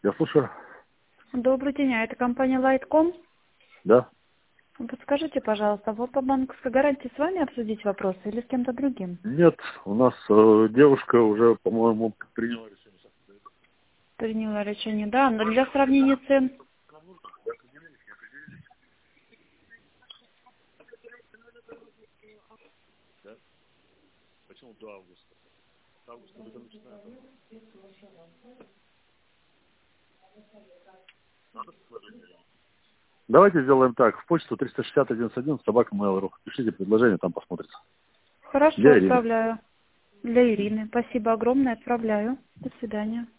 Я слушаю. Добрый день, а это компания Lightcom? Да. Подскажите, пожалуйста, вот по банковской гарантии с вами обсудить вопросы или с кем-то другим? Нет, у нас девушка уже, по-моему, приняла решение. Приняла решение, да, но для сравнения цен. Да? Почему до августа? С августа до начинается. Давайте сделаем так. В почту 360-11, собака Mail.ru. Пишите предложение, там посмотрится. Хорошо, Для Ирины. отправляю. Для Ирины. Спасибо огромное, отправляю. До свидания.